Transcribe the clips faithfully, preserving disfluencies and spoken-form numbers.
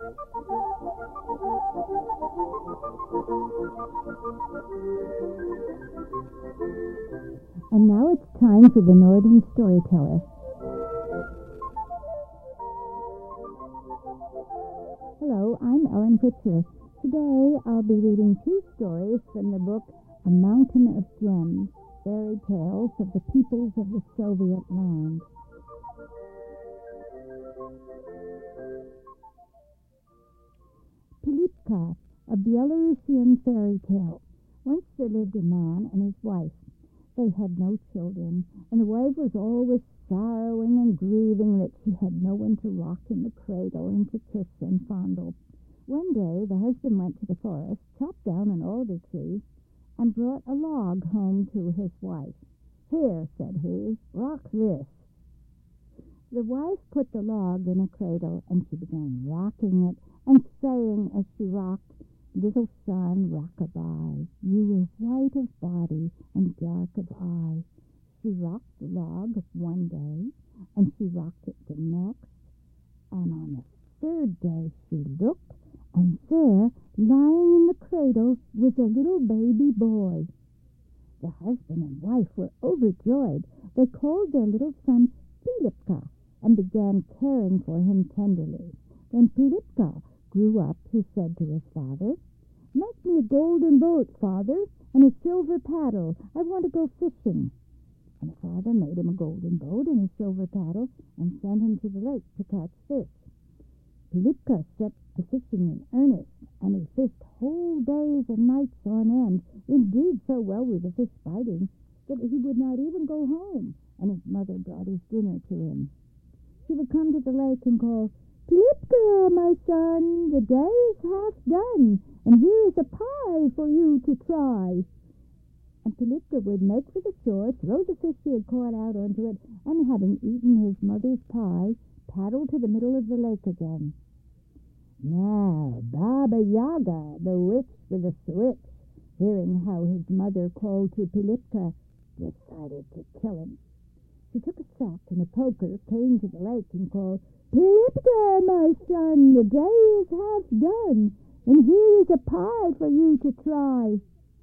And now it's time for the Northern Storyteller. Hello, I'm Ellen Whitcher. Today I'll be reading two stories from the book A Mountain of Gems, Fairy Tales of the Peoples of the Soviet Land. Pilipka, a Belarusian fairy tale. Once there lived a man and his wife. They had no children, and the wife was always sorrowing and grieving that she had no one to rock in the cradle and to kiss and fondle. One day the husband went to the forest, chopped down an alder tree, and brought a log home to his wife. "Here," said he, "rock this." The wife put the log in a cradle, and she began rocking it and saying as she rocked, "Little son, rock-a-bye, you were white of body and dark of eye." She rocked the log one day, and she rocked it the next, and on the third day she looked, and there, lying in the cradle, was a little baby boy. The husband and wife were overjoyed. They called their little son Pilipka and began caring for him tenderly. When Pilipka grew up, he said to his father, "Make me a golden boat, father, and a silver paddle. I want to go fishing." And the father made him a golden boat and a silver paddle and sent him to the lake to catch fish. Pilipka set to fishing in earnest, and he fished whole days and nights on end. Indeed, so well were the fish biting that he would not even go home, and his mother brought his dinner to him. She would come to the lake and call, "Pilipka, my son, the day is half done, and here is a pie for you to try." And Pilipka would make for the shore, throw the fish he had caught out onto it, and having eaten his mother's pie, paddle to the middle of the lake again. Now Baba Yaga, the witch with a switch, hearing how his mother called to Pilipka, decided to kill him. She took a sack and a poker, came to the lake, and called, "Pilipka, my son, the day is half done, and here is a pie for you to try."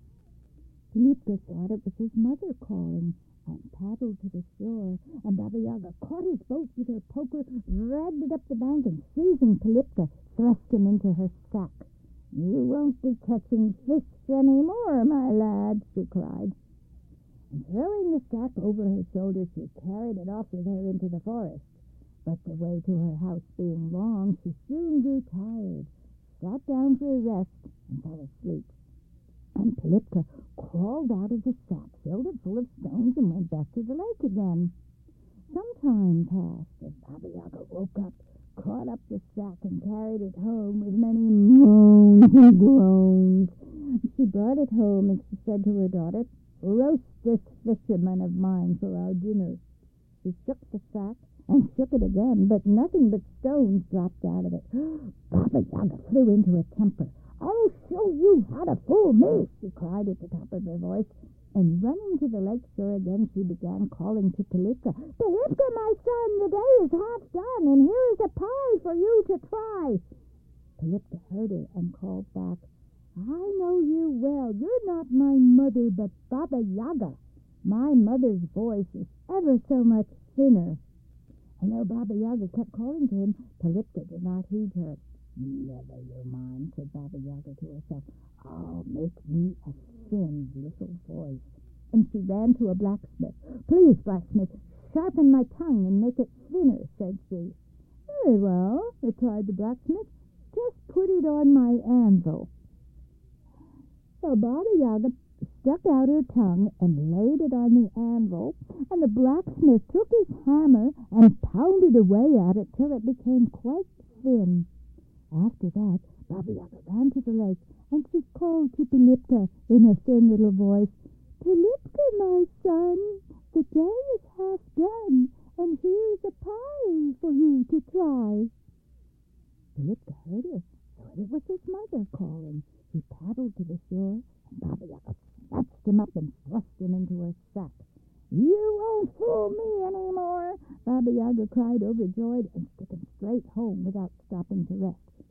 Pilipka thought it was his mother calling, and paddled to the shore, and Baba Yaga caught his boat with her poker, dragged it up the bank, and seizing Pilipka, thrust him into her sack. "You won't be catching fish any more, my lad," she cried. And throwing the sack over her shoulder, she carried it off with her into the forest. But the way to her house being long, she soon grew tired, sat down for a rest, and fell asleep. And Pilipka crawled out of the sack, filled it full of stones, and went back to the lake again. Some time passed, and Baba Yaga woke up, caught up the sack, and carried it home with many moans and groans. She brought it home, and she said to her daughter, "Roast this fisherman of mine for our dinner." She shook the sack, and shook it again, but nothing but stones dropped out of it. Baba Yaga flew into a temper. "I'll show you how to fool me," she cried at the top of her voice, and running to the lake shore again, she began calling to Pilipka, "Pilipka, my son, the day is half done, and here is a pie for you to try." Pilipka heard her and called back, "I know you well. You're not my mother, but Baba Yaga. My mother's voice is ever so much thinner." And though Baba Yaga kept calling to him, Pilipka did not heed her. "Never you mind," said Baba Yaga to herself. "I'll make me a thin little voice." And she ran to a blacksmith. "Please, blacksmith, sharpen my tongue and make it thinner," said she. "Very well," replied the blacksmith. "Just put it on my anvil." So Baba Yaga stuck out her tongue and laid it on the anvil, and the blacksmith took his hammer and pounded away at it till it became quite thin. After that, Baba Yaga ran to the lake, and she called to Pilipka in a thin little voice, "Pilipka, my son, the day is half done, and here's a pie for you to try." Pilipka heard her, thought it was his mother calling. He paddled to the shore, and Baba Yaga snatched him up and thrust him into her sack. "You won't fool me any more," Baba Yaga cried, overjoyed, and took him straight home without stopping to rest. She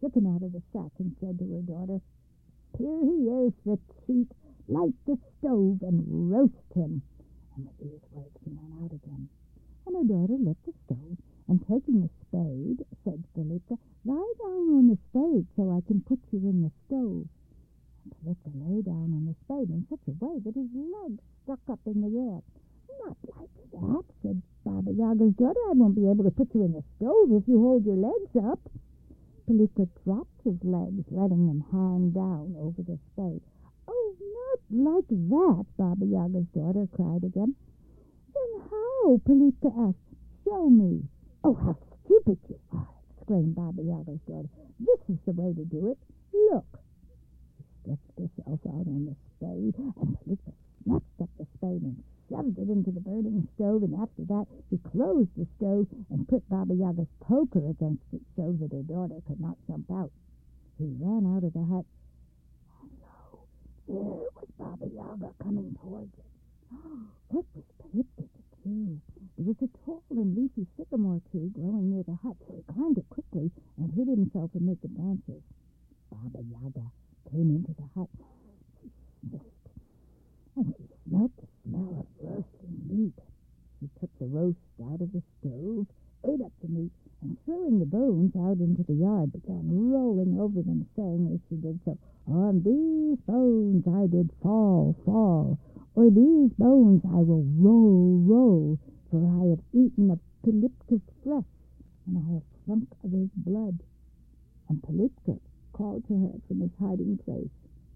shook him out of the sack and said to her daughter, "Here he is, the cheat. Light the stove and roast him." And with these words he went out again. And her daughter lit the stove, and taking a spade, said to Philippa, "Lie down on the spade so I can put you in the stove." And Philippa lay down on the spade in such a way that his legs stuck up in the air. "Not like that," said Baba Yaga's daughter. "I won't be able to put you in the stove if you hold your legs up." Philippa dropped his legs, letting them hang down over the spade. "Oh, not like that," Baba Yaga's daughter cried again. "Then how?" Philippa asked. "Show me." "Oh, how stupid you are!" exclaimed Baba Yaga's daughter. "This is the way to do it. Look." She stretched herself out on the spade, and Philippa snatched up the spade and shoved it into the burning stove, and after that he closed the stove and put Baba Yaga's poker against it so that her daughter could not jump out. He ran out of the hut, and lo, there was Baba Yaga coming towards it. What was Philippa to do? There was a tall and leafy sycamore tree growing near the hut, so he climbed it quickly and hid himself amid the branches. Baba Yaga came into the hut. She sniffed, and she smelt the smell of roasting meat. She took the roast out of the stove, ate up the meat, and throwing the bones out into the yard, began rolling over them, saying as she did so, "On these bones I did fall, fall, or these bones I will roll, roll, for I have eaten of Philippa's flesh, and I have drunk of his blood." And Philippa called to her from his hiding place,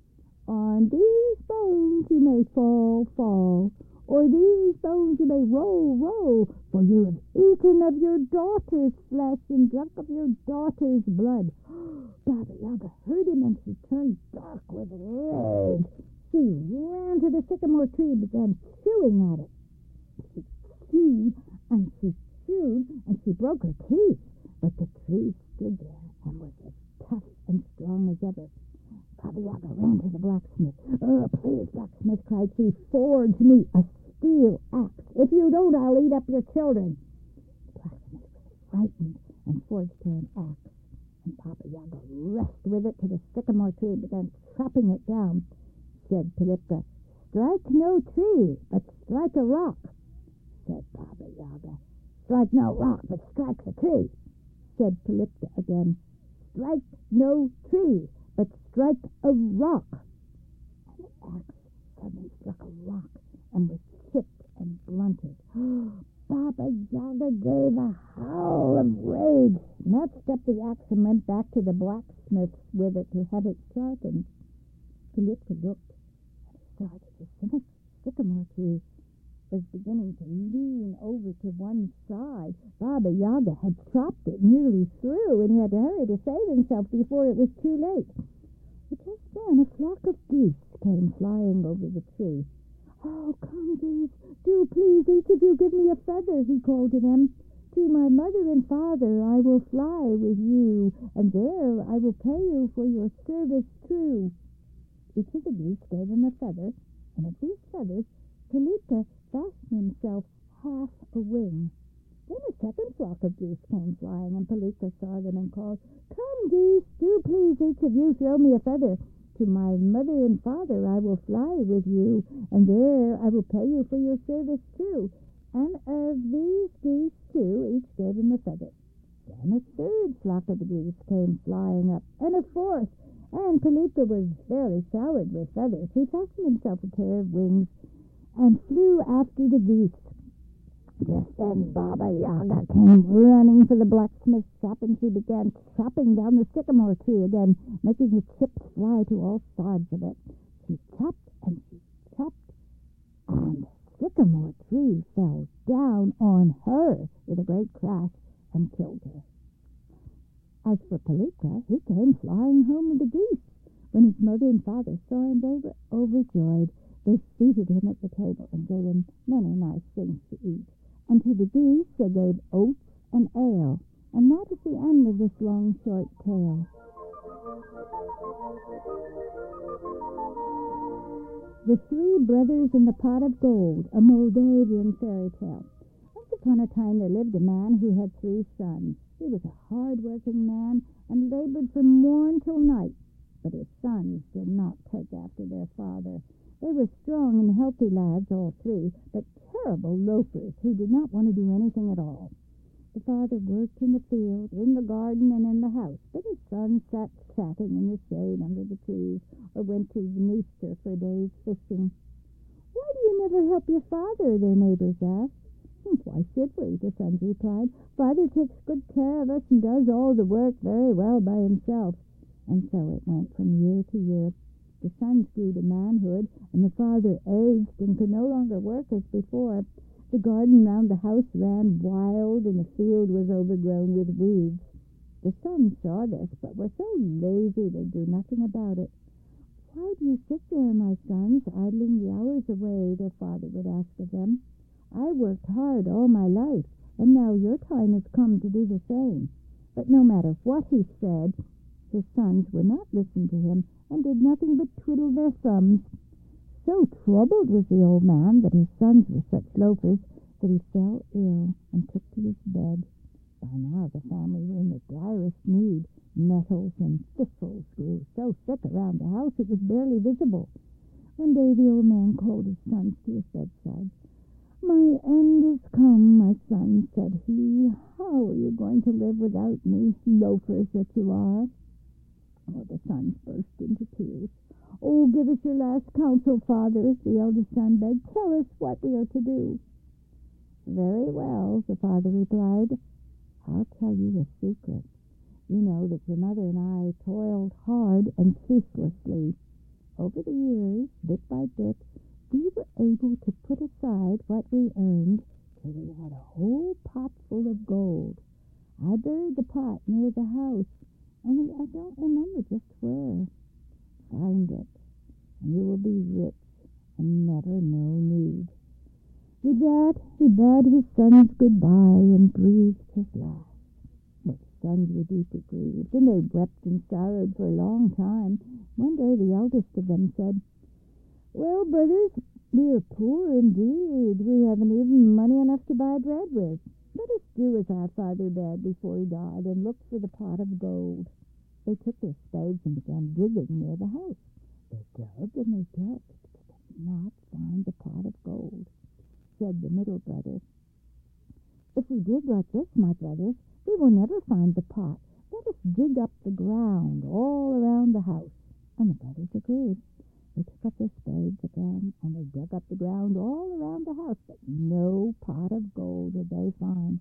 "On these bones you may fall, fall, or these bones you may roll, roll, for you have eaten of your daughter's flesh and drunk of your daughter's blood." Baba Yaga heard him, and she turned dark with rage. She ran to the sycamore tree and began chewing at it. She chewed and she chewed, and she broke her teeth, but the tree stood there and was as tough and strong as ever. Baba Yaga ran to the blacksmith. "Oh, please, blacksmith," cried she, "forge me a steel axe. If you don't, I'll eat up your children." The blacksmith was frightened and forged her an axe. And Baba Yaga rushed with it to the sycamore tree and began chopping it down. Said Philippa, "Strike no tree, but strike a rock." Said Baba Yaga, "Strike no rock, but strike the tree." Said Philippa again, "Strike no tree, but strike a rock." And the axe suddenly struck a rock and was chipped and blunted. Baba Yaga gave a howl of rage, snatched up the axe, and went back to the blacksmith with it to have it sharpened. Philippa looked and saw that the sycamore tree was beginning to lean over to one side. Baba Yaga had chopped it nearly through, and he had to hurry to save himself before it was too late. But just then a flock of geese came flying over the tree. "Oh, come, geese, do please each of you give me a feather," he called to them. "To my mother and father I will fly with you, and there I will pay you for your service true." Each of the geese gave him a feather, and of these feathers Philippa fastened himself half a wing. Then a second flock of geese came flying, and Philippa saw them and called, "Come, geese, do please each of you throw me a feather. To my mother and father I will fly with you, and there I will pay you for your service too." And of these geese, too, each gave him a feather. Then a third flock of the geese came flying up, and a fourth, and Philippa was fairly showered with feathers. He fastened himself a pair of wings and flew after the geese. Just then Baba Yaga came running for the blacksmith's shop, and she began chopping down the sycamore tree again, making the chips fly to all sides of it. She chopped and she chopped, and the sycamore tree fell down on her with a great crash and killed her. As for Philippa, he came flying home with the geese. When his mother and father saw him, they were overjoyed. They seated him at the table and gave him many nice things to eat. And to the geese they gave oats and ale. And that is the end of this long, short tale. The Three Brothers in the Pot of Gold, a Moldavian fairy tale. Once upon a time there lived a man who had three sons. He was a hard-working man and labored from morn till night. But his sons did not take after their father. They were strong and healthy lads, all three, but terrible loafers who did not want to do anything at all. The father worked in the field, in the garden, and in the house, but his sons sat chatting in the shade under the trees or went to the Meester for a day's fishing. "Why do you never help your father?" their neighbors asked. "Why should we?" the sons replied. "Father takes good care of us and does all the work very well by himself." And so it went from year to year. The sons grew to manhood, and the father aged and could no longer work as before. The garden round the house ran wild, and the field was overgrown with weeds. The sons saw this, but were so lazy they'd do nothing about it. "Why do you sit there, my sons, idling the hours away?" their father would ask of them. "I worked hard all my life, and now your time has come to do the same." But no matter what he said, his sons would not listen to him and did nothing but twiddle their thumbs. So troubled was the old man that his sons were such loafers that he fell ill and took to his bed. By now the family were in the direst need. Nettles and thistles grew so thick around the house it was barely visible. One day the old man called his sons to his bedside. "My end is come, my son," said he. "How are you going to live without me, loafers that you are?" Oh, the sons burst into tears. "Oh, give us your last counsel, father," the eldest son begged. "Tell us what we are to do." "Very well," the father replied. "I'll tell you a secret. You know that your mother and I toiled hard and ceaselessly. Over the years, bit by bit, we were able to put aside what we earned till we had a whole pot full of gold. I buried the pot near the house, only I don't remember just where. Find it, and you will be rich and never know need." With that, he bade his sons goodbye and breathed his last. Well, the sons were deeply grieved, and they wept and sorrowed for a long time. One day the eldest of them said, "Well, brothers, we are poor indeed. We haven't even money enough to buy bread with. Let us do as our father did before he died and look for the pot of gold." They took their spades and began digging near the house. They dug and they dug, but they could not find the pot of gold. Said the middle brother, "If we dig like this, my brothers, we will never find the pot. Let us dig up the ground all around the house." And the brothers agreed. They took up their spades again, and they dug up the ground all around the house, but no pot of gold did they find.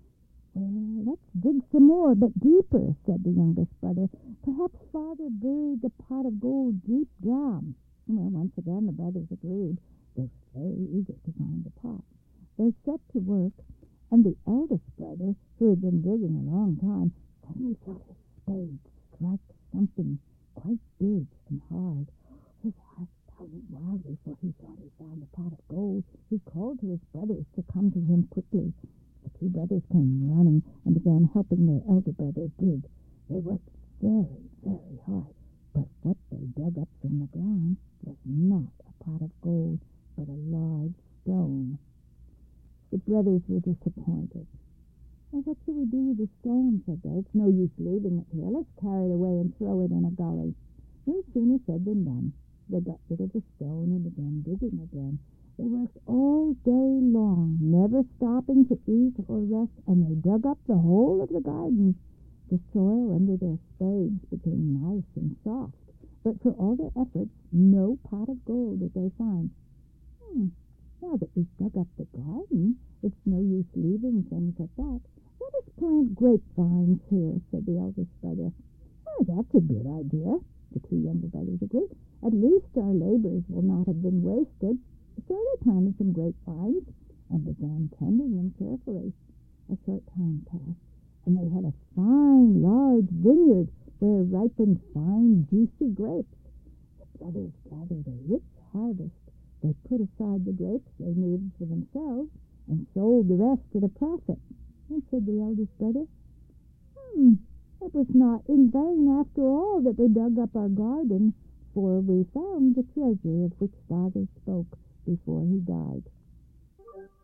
"Well, let's dig some more, but deeper," said the youngest brother. "Perhaps father buried the pot of gold deep down." Well, once again the brothers agreed. They were very eager to find the pot. They set to work, and the eldest brother, who had been digging a long time, suddenly felt his spade strike something quite big and hard. His heart pounded wildly, for he thought he found the pot of gold. He called to his brothers to come to him quickly. The two brothers came running and began helping their elder brother dig. They worked very, very hard, but what they dug up from the ground was not a pot of gold, but a large stone. The brothers were disappointed. "Well, what shall we do with the stone?" said they. "It's no use leaving it here. Let's carry it away and throw it in a gully." No sooner said than done. They got rid of the stone and began digging again. They worked all day long, never stopping to eat or rest, and they dug up the whole of the garden. The soil under their spades became nice and soft, but for all their efforts, no pot of gold did they find. Hmm, now that we've dug up the garden, it's no use leaving things at that. "Let us plant grapevines here," said the eldest brother. "Oh, that's a good idea," the two younger brothers agreed. "At least our labors will not have been wasted." So they planted some grapevines and began tending them carefully. A short time passed, and they had a fine, large vineyard where ripened fine, juicy grapes. The brothers gathered a rich harvest. They put aside the grapes they needed for themselves and sold the rest at a profit. And said the eldest brother, "Hmm, it was not in vain after all that we dug up our garden, for we found the treasure of which father spoke before he died."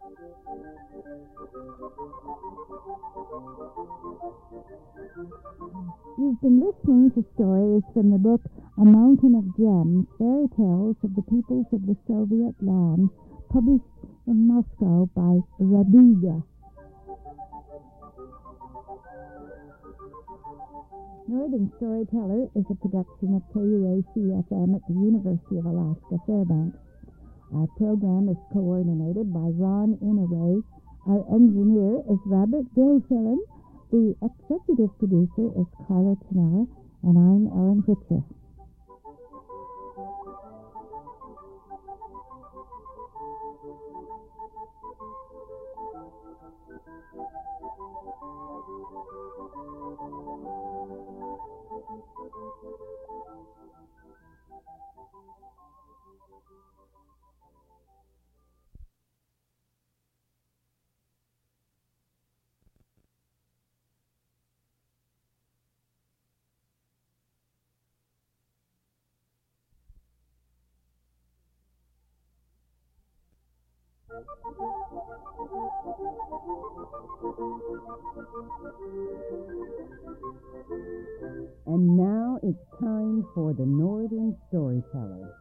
You've been listening to stories from the book A Mountain of Gems, Fairy Tales of the Peoples of the Soviet Land, published in Moscow by Raduga. Northern Storyteller is a production of K U A C F M at the University of Alaska Fairbanks. Our program is coordinated by Ron Inouye. Our engineer is Robert Gilfillan. The executive producer is Carla Tanella, and I'm Ellen Whitcher. And now it's time for the Northern Storyteller.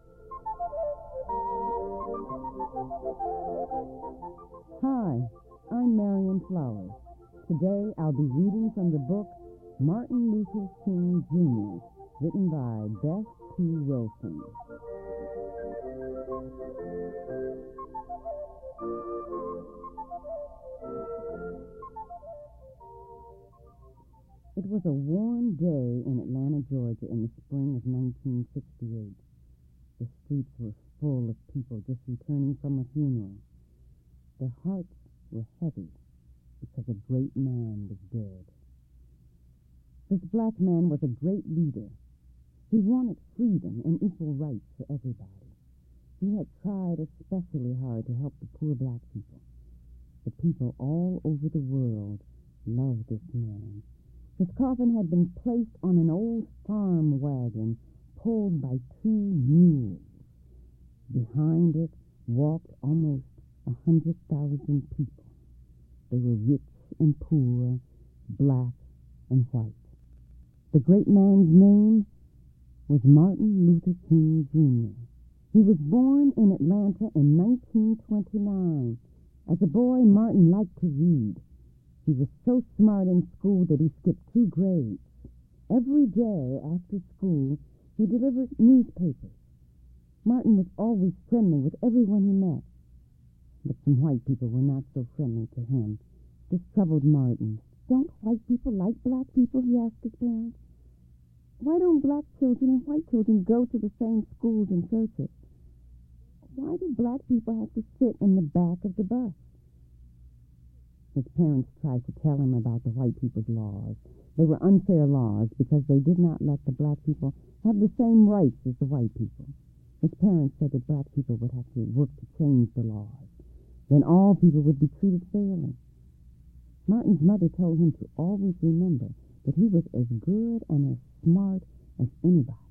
Hi, I'm Marion Flowers. Today I'll be reading from the book Martin Luther King Junior, written by Beth P. Wilson. It was a warm day in Atlanta, Georgia in the spring of nineteen sixty-eight. The streets were full of people just returning from a funeral. Their hearts were heavy because a great man was dead. This black man was a great leader. He wanted freedom and equal rights for everybody. He had tried especially hard to help the poor black people. The people all over the world loved this man. His coffin had been placed on an old farm wagon pulled by two mules. Behind it walked almost a hundred thousand people. They were rich and poor, black and white. The great man's name was Martin Luther King Junior He was born in Atlanta in nineteen twenty-nine. As a boy, Martin liked to read. He was so smart in school that he skipped two grades. Every day after school, he delivered newspapers. Martin was always friendly with everyone he met. But some white people were not so friendly to him. This troubled Martin. Don't white people like black people, he asked his parents. Why don't black children and white children go to the same schools and churches? Why do black people have to sit in the back of the bus? His parents tried to tell him about the white people's laws. They were unfair laws because they did not let the black people have the same rights as the white people. His parents said that black people would have to work to change the laws. Then all people would be treated fairly. Martin's mother told him to always remember that he was as good and as smart as anybody.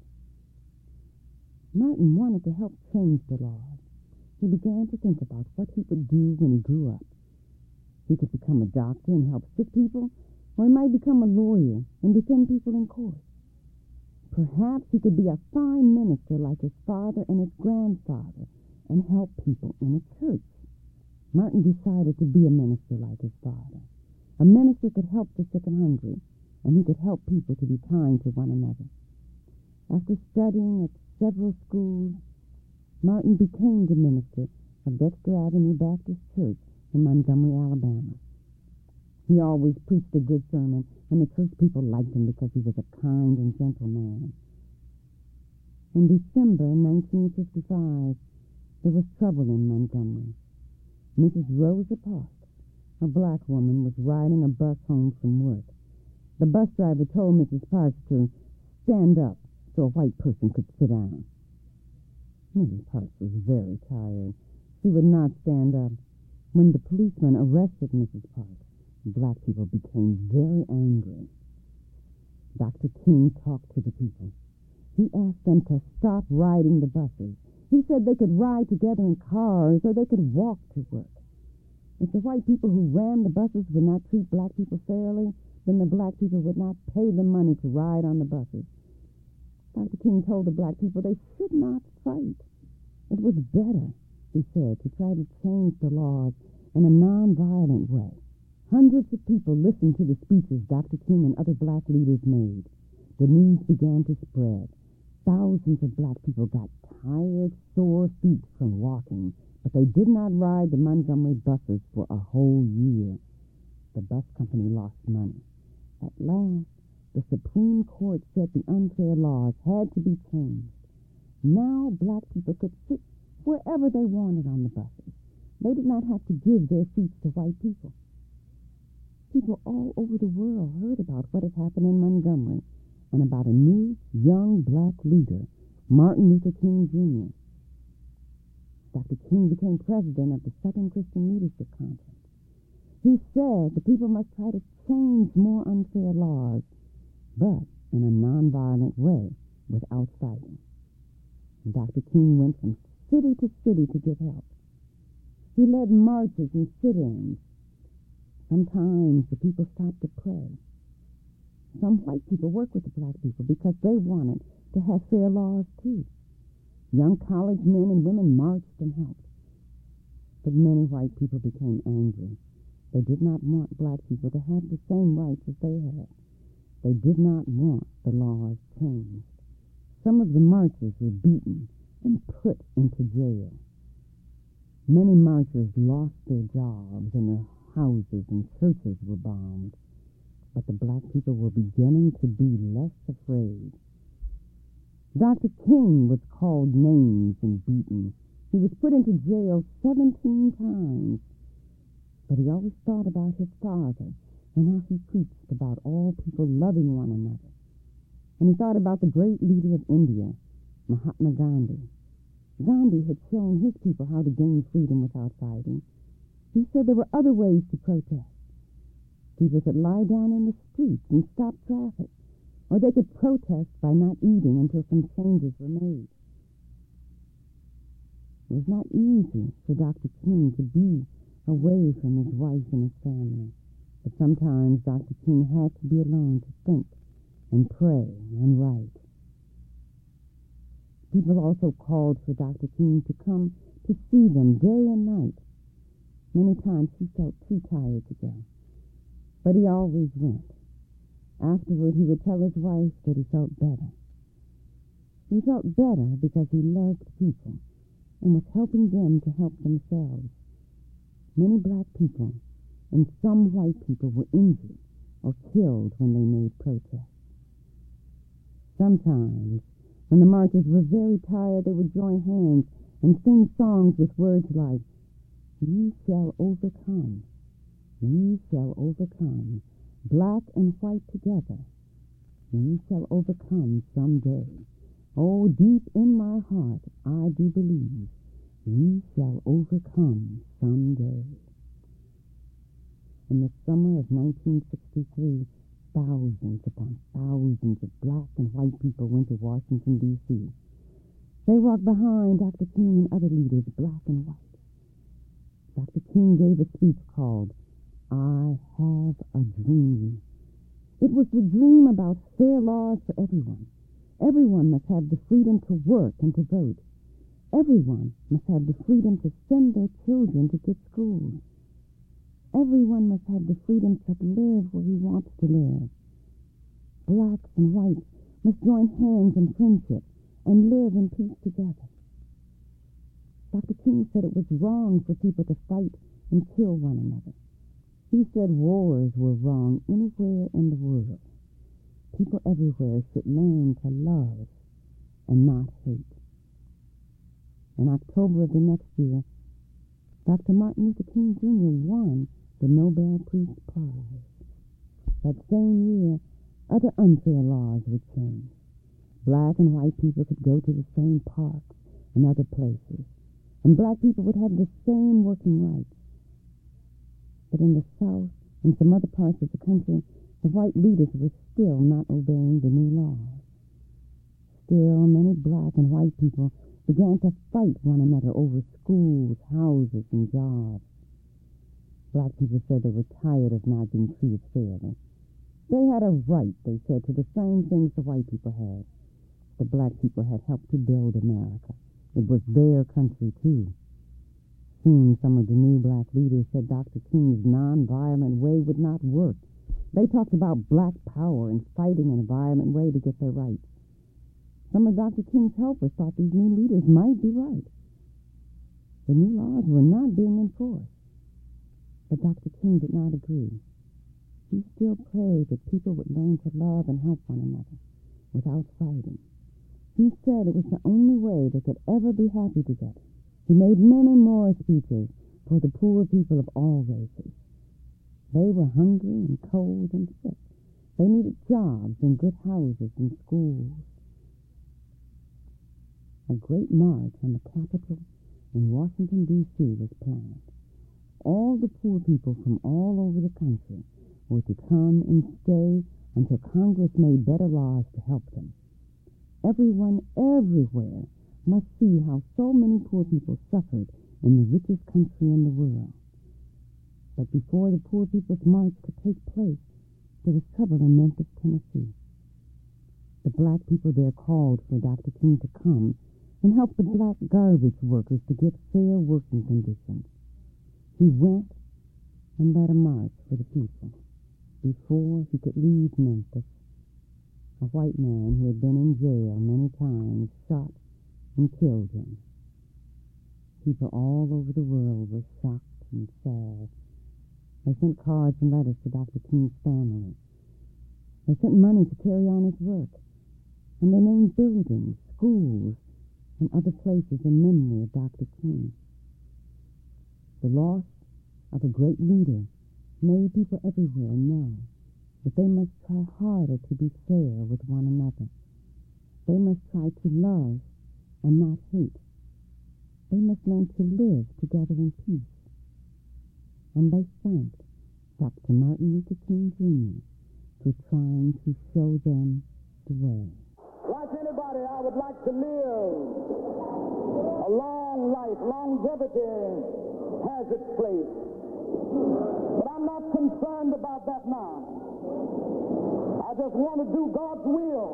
Martin wanted to help change the laws. He began to think about what he would do when he grew up. He could become a doctor and help sick people, or he might become a lawyer and defend people in court. Perhaps he could be a fine minister like his father and his grandfather and help people in a church. Martin decided to be a minister like his father. A minister could help the sick and hungry, and he could help people to be kind to one another. After studying at several schools, Martin became the minister of Dexter Avenue Baptist Church in Montgomery, Alabama. He always preached a good sermon, and the church people liked him because he was a kind and gentle man. In December nineteen fifty-five, there was trouble in Montgomery. Missus Rosa Parks, a black woman, was riding a bus home from work. The bus driver told Missus Parks to stand up so a white person could sit down. Missus Parks was very tired. She would not stand up. When the policeman arrested Missus Parks, black people became very angry. Doctor King talked to the people. He asked them to stop riding the buses. He said they could ride together in cars or they could walk to work. If the white people who ran the buses would not treat black people fairly, then the black people would not pay them money to ride on the buses. Doctor King told the black people they should not fight. It was better, he said, to try to change the laws in a nonviolent way. Hundreds of people listened to the speeches Doctor King and other black leaders made. The news began to spread. Thousands of black people got tired, sore feet from walking, but they did not ride the Montgomery buses for a whole year. The bus company lost money. At last, the Supreme Court said the unfair laws had to be changed. Now black people could sit wherever they wanted on the buses. They did not have to give their seats to white people. People all over the world heard about what had happened in Montgomery and about a new, young black leader, Martin Luther King, Junior Doctor King became president of the Southern Christian Leadership Conference. He said the people must try to change more unfair laws, but in a nonviolent way, without fighting. And Doctor King went from city to city to give help. He led marches and sit-ins. Sometimes the people stopped to pray. Some white people worked with the black people because they wanted to have fair laws too. Young college men and women marched and helped. But many white people became angry. They did not want black people to have the same rights as they had. They did not want the laws changed. Some of the marchers were beaten and put into jail. Many marchers lost their jobs and their houses and churches were bombed. But the black people were beginning to be less afraid. Doctor King was called names and beaten. He was put into jail seventeen times. But he always thought about his father and how he preached about all people loving one another. And he thought about the great leader of India, Mahatma Gandhi. Gandhi had shown his people how to gain freedom without fighting. He said there were other ways to protest. People could lie down in the streets and stop traffic, or they could protest by not eating until some changes were made. It was not easy for Doctor King to be away from his wife and his family, but sometimes Doctor King had to be alone to think and pray and write. People also called for Doctor King to come to see them day and night. Many times he felt too tired to go, but he always went. Afterward, he would tell his wife that he felt better. He felt better because he loved people and was helping them to help themselves. Many black people and some white people were injured or killed when they made protests. Sometimes, when the marchers were very tired, they would join hands and sing songs with words like, "We shall overcome. We shall overcome. Black and white together. We shall overcome someday. Oh, deep in my heart, I do believe we shall overcome someday." In the summer of nineteen sixty-three, thousands upon thousands of black and white people went to Washington, D C They walked behind Doctor King and other leaders, black and white. Doctor King gave a speech called, "I Have a Dream." It was the dream about fair laws for everyone. Everyone must have the freedom to work and to vote. Everyone must have the freedom to send their children to good schools. Everyone must have the freedom to live where he wants to live. Blacks and whites must join hands in friendship and live in peace together. Doctor King said it was wrong for people to fight and kill one another. He said wars were wrong anywhere in the world. People everywhere should learn to love and not hate. In October of the next year, Doctor Martin Luther King, Junior won the Nobel Peace Prize. That same year, other unfair laws were changed. Black and white people could go to the same parks and other places, and black people would have the same working rights. But in the South and some other parts of the country, the white leaders were still not obeying the new laws. Still, many black and white people began to fight one another over schools, houses, and jobs. black people said they were tired of not being treated fairly. They had a right, they said, to the same things the white people had. The black people had helped to build America. It was their country, too. Soon, some of the new black leaders said Doctor King's nonviolent way would not work. They talked about black power and fighting in a violent way to get their rights. Some of Doctor King's helpers thought these new leaders might be right. The new laws were not being enforced. But Doctor King did not agree. He still prayed that people would learn to love and help one another without fighting. He said it was the only way they could ever be happy together. He made many more speeches for the poor people of all races. They were hungry and cold and sick. They needed jobs and good houses and schools. A great march on the Capitol in Washington, D C was planned. All the poor people from all over the country were to come and stay until Congress made better laws to help them. Everyone everywhere must see how so many poor people suffered in the richest country in the world. But before the poor people's march could take place, there was trouble in Memphis, Tennessee. The black people there called for Doctor King to come and help the black garbage workers to get fair working conditions. He went and led a march for the people. Before he could leave Memphis, a white man who had been in jail many times shot and killed him. People all over the world were shocked and sad. They sent cards and letters to Doctor King's family. They sent money to carry on his work. And they named buildings, schools, and other places in memory of Doctor King. The loss of a great leader made people everywhere know that they must try harder to be fair with one another. They must try to love and not hate. They must learn to live together in peace. And they thanked Doctor Martin Luther King Junior for trying to show them the way. Like anybody, I would like to live a long life. Longevity has its place. But I'm not concerned about that now. I just want to do God's will.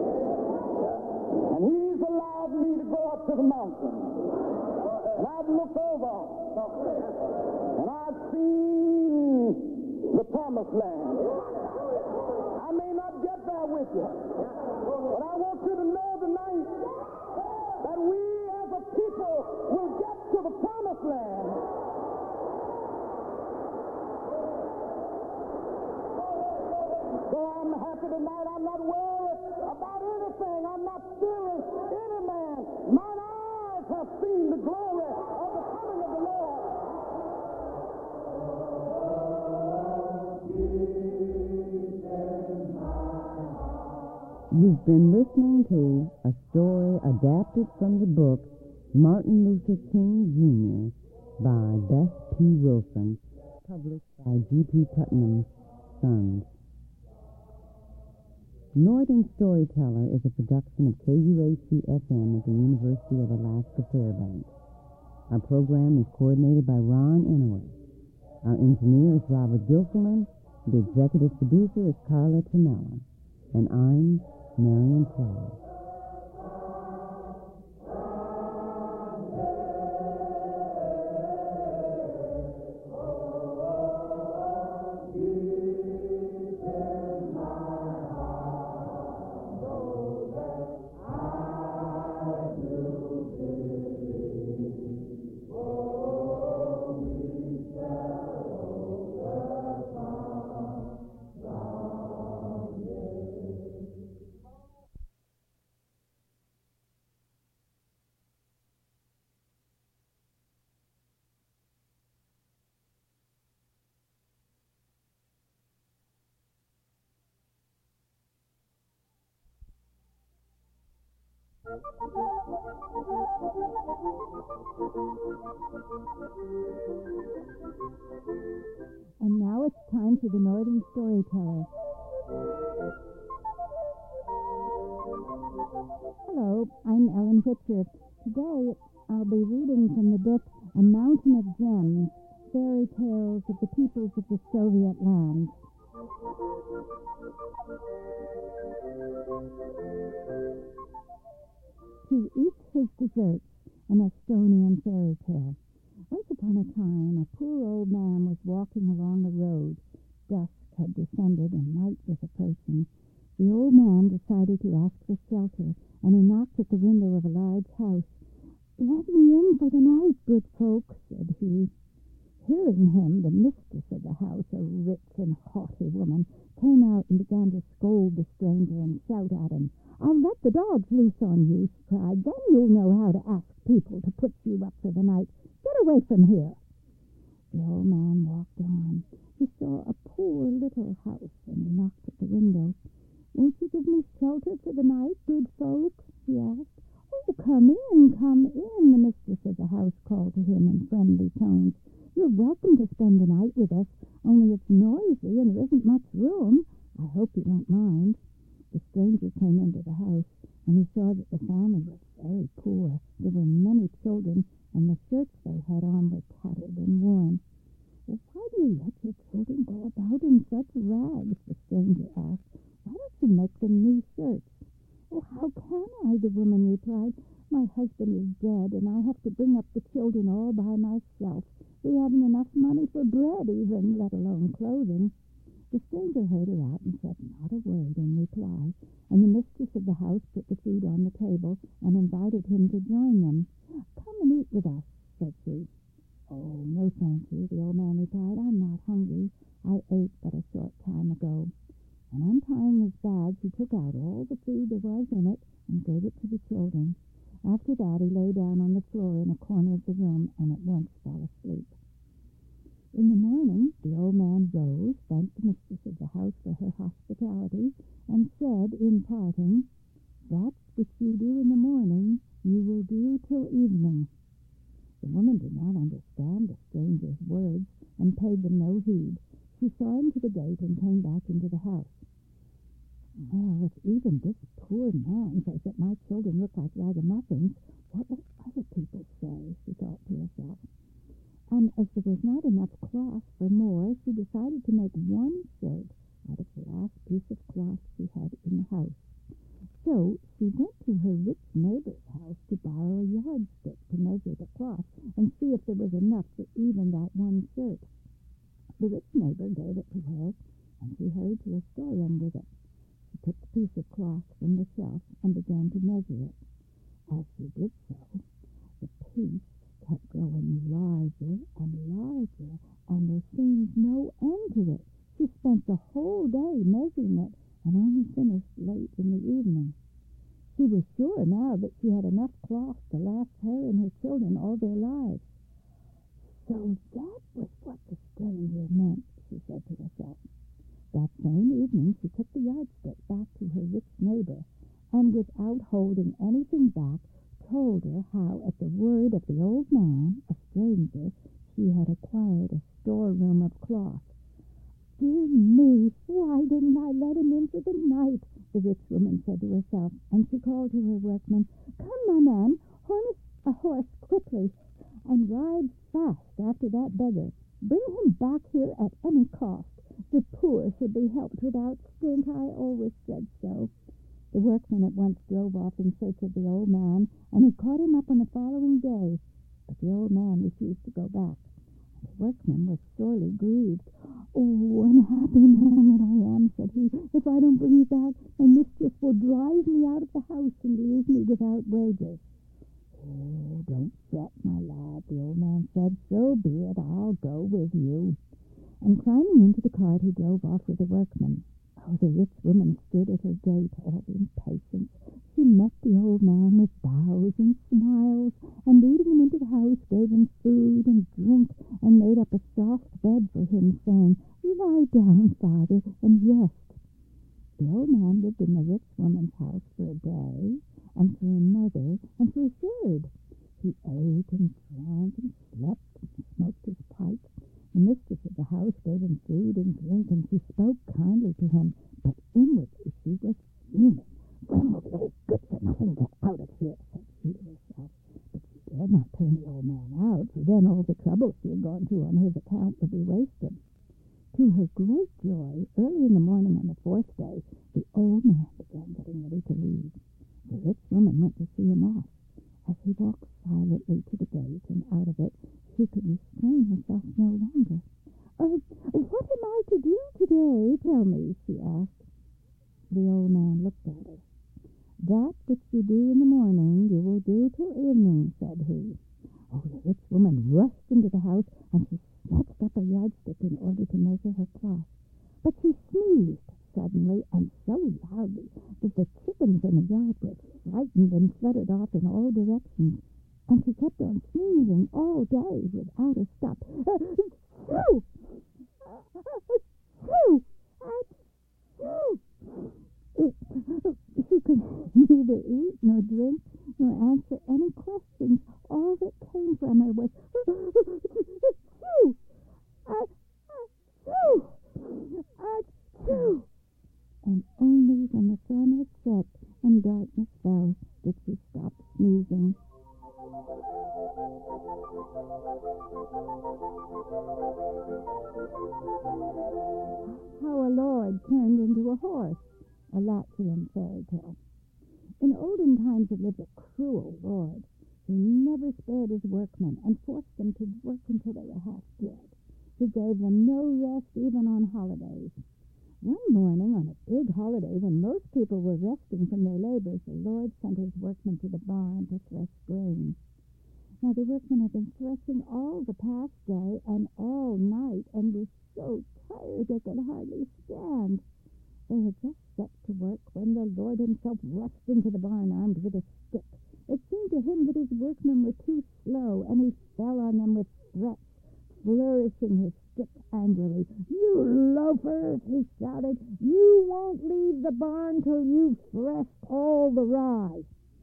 And He's allowed me to go up to the mountain. And I've looked over, and I've seen the promised land. I may not get there with you, but I want you to know tonight that we as a people will get to the promised land. So I'm happy tonight. I'm not worried about anything. I'm not fearing any man. Mine eyes have seen the glory of the coming of the Lord. You've been listening to a story adapted from the book Martin Luther King Junior by Beth P. Wilson, published by G P. Putnam's Sons. Northern Storyteller is a production of K U A C F M at the University of Alaska Fairbanks. Our program is coordinated by Ron Inouye. Our engineer is Robert Gilfillan. The executive producer is Carla Tonella. And I'm Marion Cloud. And now it's time for the Northern Storyteller. Hello, I'm Ellen Whitcher. Today I'll be reading from the book A Mountain of Gems, fairy tales of the peoples of the Soviet lands. To each his deserts, an Estonian fairy tale. Once upon a time, a poor old man was walking along a road. Dusk had descended and night was approaching. The old man decided to ask for shelter, and he knocked at the window of a large house. "Let me in for the night, good folks," said he. Hearing him, the mistress of the house, a rich and haughty woman, came out and began to scold the stranger and shout at him. "I'll let the dogs loose on you," she cried. "Then you'll know how to ask people to put you up for the night. Get away from here." The old man walked on. He saw a poor little house, and he knocked at the window. "Won't you give me shelter for the night, good folks?" he asked. "Oh, come in, come in," the mistress of the house called to him in friendly tones. "You're welcome to spend the night with us, only it's noisy and there isn't much room. I hope you don't mind." The stranger came into the house, and he saw that the family was very poor. There were many children, and the shirts they had on were tattered and worn. "Well, why do you let your children go about in such rags?" the stranger asked. "Why don't you make them new shirts?" "Oh, how can I?" the woman replied. "My husband is dead, and I have to bring up the children all by myself. We haven't enough money for bread even, let alone clothing." The stranger heard her out and said not a word in reply, and the mistress of the house put the food on the table and invited him to join them. "Come and eat with us," said she. "Oh, no, thank you," the old man replied. "I'm not hungry. I ate but a short time ago." And untying his bag, he took out all the food there was in it and gave it to the children. After that, he lay down on the floor in a corner of the room and at once fell asleep. In the morning, the old man rose, thanked the mistress of the house for her hospitality, and said in parting, "That which you do in the morning, you will do till evening." The woman did not understand the stranger's words and paid them no heed. She saw him to the gate and came back into the house. "Well, if even this poor man says that my children look like ragamuffins, what will other people say?" she thought to herself. And as there was not enough cloth for more, she decided to make one shirt out of the last piece of cloth she had in the house. So she went to her rich neighbor's house to borrow a yardstick to measure the cloth and see if there was enough for even that one shirt. The rich neighbor gave it to her, and she hurried to a storeroom with it. She took the piece of cloth from the shelf and began to measure it. As she did so, the piece kept growing larger and larger, and there seemed no end to it. She spent the whole day measuring it and only finished late in the evening. She was sure now that she had enough cloth to last her and her children all their lives. So that was what the stranger meant, she said to herself. That same evening she took the yardstick back to her rich neighbor, and without holding anything back, told her how at the word of the old man, a stranger, she had acquired a storeroom of cloth. "Dear me, why didn't I let him in for the night?" the rich woman said to herself, and she called to her workman, "Come, my man, harness a horse quickly, and ride fast after that beggar. Bring him back here at any cost. The poor should be helped without stint. I always said so." The workman at once drove off in search of the old man, and he caught him up on the following day. But the old man refused to go back. The workman was sorely grieved. "Oh, unhappy man that I am," said he. "If I don't bring you back, my mistress will drive me out of the house and leave me without wages." "Oh, don't fret, my lad," the old man said. "So be it. I'll go with you." And climbing into the cart, he drove off with the workman. Oh, the rich woman stood at her gate, all impatient. She met the old man with bows and smiles, and leading him into the house, gave him food and drink, and made up a soft bed for him, saying, "Lie down, father, and rest." The old man lived in the rich woman's house for a day, and for another, and for a third. He ate and drank and slept and smoked his pipe. The mistress of the house gave him food and drink, and she spoke kindly to him, but inwardly she was fuming. "When will the old good-for-nothing get out of here?" said she to herself. But she dared not turn the old man out, for then all the trouble she had gone to on his account old man began getting ready to leave. The rich woman went to see him off. As he walked silently to the gate and out of it, she could restrain herself no longer. Uh, what am I to do today? Tell me, she asked. The old man looked at her. That which you do in the morning you will do till evening, said he. Oh, the rich woman rushed into the house, and she snatched up a yardstick in order to measure her cloth. But she sneezed suddenly and so loudly that the chickens in the yard were frightened and fluttered off in all directions. And she kept on sneezing all day without a stop. Achoo! Achoo! Achoo! She could neither eat nor drink nor answer any questions. All that came from her was achoo! Achoo! Achoo! And only when the sun had set and darkness fell did she stop sneezing. How a lord turned into a horse, a Latvian fairy tale. In olden times there lived a cruel lord who never spared his workmen and forced them to work until they were half dead. He gave them no rest even on holidays. One morning, on a big holiday, when most people were resting from their labors, the Lord sent his workmen to the barn to thresh grain. Now the workmen had been threshing all the past day and all night and were so tired they could hardly stand. They had just set to work when the Lord himself rushed into the barn armed with a stick. It seemed to him that his workmen were too slow, and he fell on them with threats, flourishing his stick angrily. You loafers, he shouted, you won't leave the barn till you've threshed all the rye.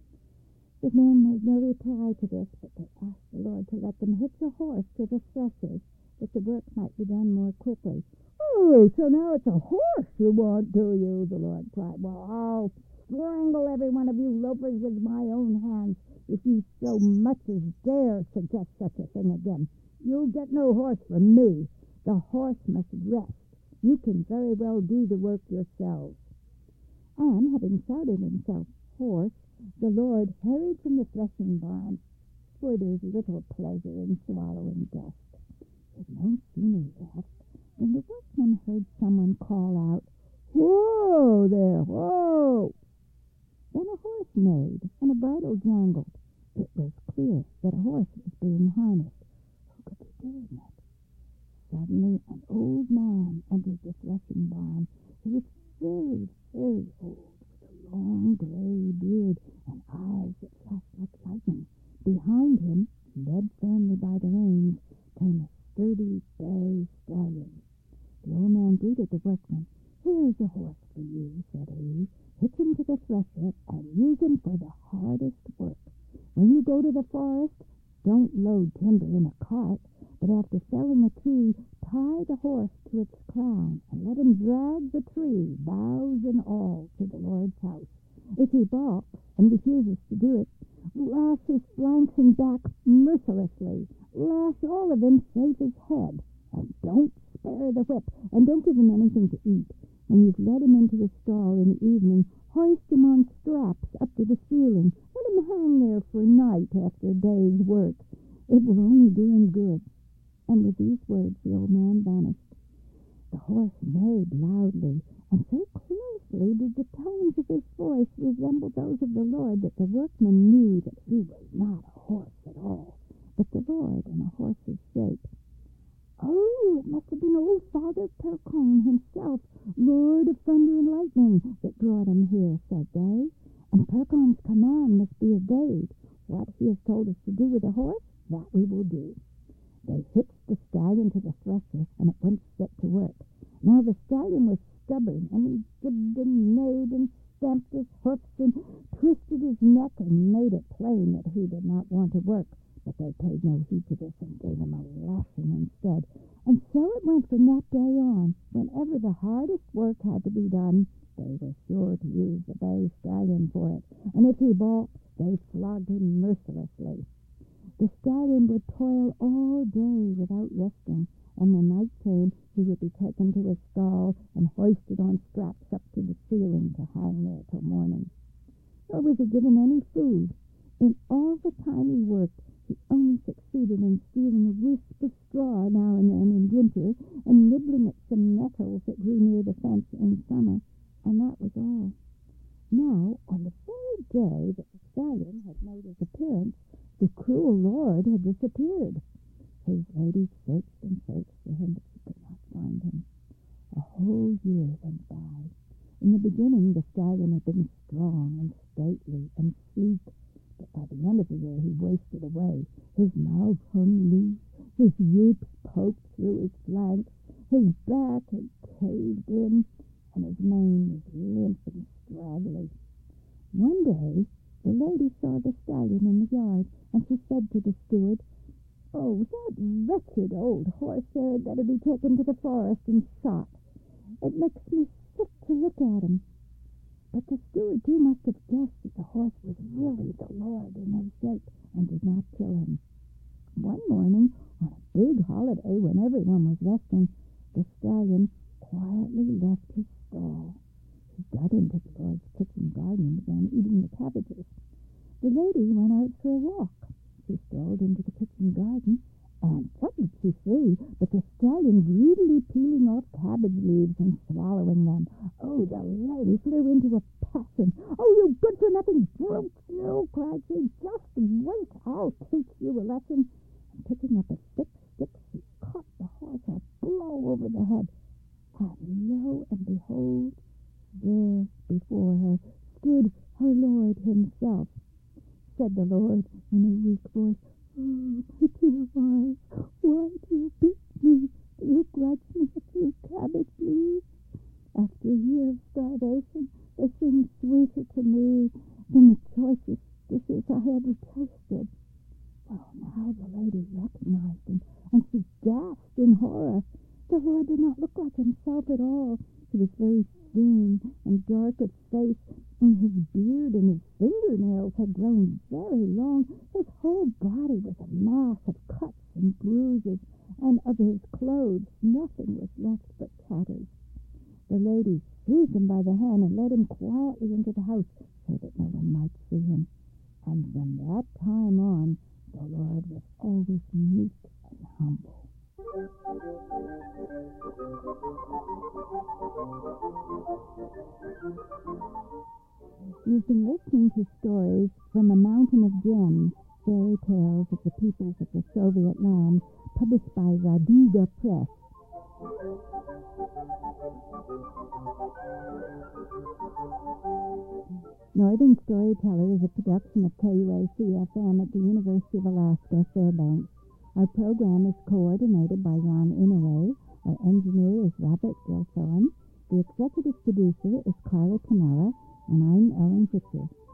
The men made no reply to this, but they asked the Lord to let them hitch a horse to the threshers, that the work might be done more quickly. Oh, so now it's a horse you want, do you? The Lord cried. Well, I'll strangle every one of you loafers with my own hands if you so much as dare suggest such a thing again. You'll get no horse from me. The horse must rest. You can very well do the work yourselves. And, having shouted himself hoarse, the Lord hurried from the threshing barn, for there's little pleasure in swallowing dust. He had no sooner left than the workmen heard someone call out, Whoa there, whoa! Then a horse neighed, and a bridle jangled. It was clear that a horse was being harnessed. Who could be doing it? Suddenly an old man entered the threshing barn. He was very, very old, with a long gray beard and eyes that flashed like lightning. Behind him, led firmly by the reins, came a sturdy bay stallion. The old man greeted the workman. Here's a horse for you, said he. Hitch him to the thresher and use him for the hardest work. When you go to the forest, don't load timber in a cart, but after felling a tree, tie the horse to its crown and let him drag the tree, boughs and all, to the Lord's house. If he balks and refuses to do it, lash his flanks and back mercilessly. Lash all of him save his head. And don't spare the whip, and don't give him anything to eat. When you've led him into the stall in the evening, hoist him on straps up to the ceiling. Let him hang there for a night after a day's work. It will only do him good. And with these words the old man vanished. The horse neighed loudly, and so closely did the tones of his voice resemble those of the Lord that the workman knew that he was not a horse at all, but the Lord in a horse's shape. Oh, it must have been old Father Percon himself, Lord of Thunder and Lightning, that brought him here, said they. And Percon's command must be obeyed. What he has told us to do with the horse, that we will do. They hitched the stallion to the thresher and at once set to work. Now the stallion was stubborn, and he jibbed and neighed and stamped his hoofs and twisted his neck and made it plain that he did not want to work. But they paid no heed to this and gave him a lashing instead. And so it went from that day on. Whenever the hardest work had to be done, they were sure to use the bay stallion for it. And if he balked, they flogged him mercilessly. The stallion would toil all day without resting, and when night came, he would be taken to a stall and hoisted on straps up to the ceiling to hang there till morning. Nor was he given any food. In all the time he worked, he only succeeded in stealing a wisp of straw now and then in winter and nibbling at some nettles that grew near the fence in summer, and that was all. Now, on the very day that the stallion had made his appearance, the cruel lord had disappeared. His lady searched and searched for him, but she could not find him. A whole year went by. In the beginning, the stallion had been strong and stately and sleek, but by the end of the year he wasted away. His mouth hung loose, his ribs poked through his flanks, his back had caved in, and his mane was limp and straggly. One day, the lady saw the stallion in the yard, and she said to the steward, "Oh, that wretched old horse there had better be taken to the forest and shot. It makes me sick to look at him." But the steward, too, must have guessed that the horse was really the Lord in his shape, and did not kill him. One morning, on a big holiday when everyone was resting, the stallion quietly left his stall. He got into the Lord's kitchen garden and began eating the cabbages. The lady went out for a walk. She strolled into the kitchen garden, and what did she see but the stallion greedily peeling off cabbage leaves and swallowing them? Oh, the lady flew into a passion. "Oh, you good-for-nothing brute, you!" cried she. "Just wait, I'll teach you a lesson." And picking up a thick stick, she caught the horse a blow over the head. And lo and behold, there before her stood her Lord himself. Said the Lord in a weak voice, "Oh, my dear wife, why do you beat me? Do you grudge me a few cabbage leaves? After a year of starvation, they seem sweeter to me than the choicest dishes I ever tasted." Well, now the lady recognized him, and she gasped in horror. The Lord did not look like himself at all. He was very thin and dark of face, and his beard and his fingernails had grown very long. His whole body was a mass of cuts and bruises, and of his clothes nothing was left but tatters. The lady seized him by the hand and led him quietly into the house so that no one might see him. And from that time on, the Lord was always meek and humble. You've been listening to stories from A Mountain of Gems, fairy tales of the peoples of the Soviet land, published by Raduga Press. Northern Storyteller is a production of K U A C F M at the University of Alaska, Fairbanks. Our program is coordinated by Ron Inouye. Our engineer is Robert Gilthorne. The executive producer is Carla Canella, and I'm Ellen Fisher.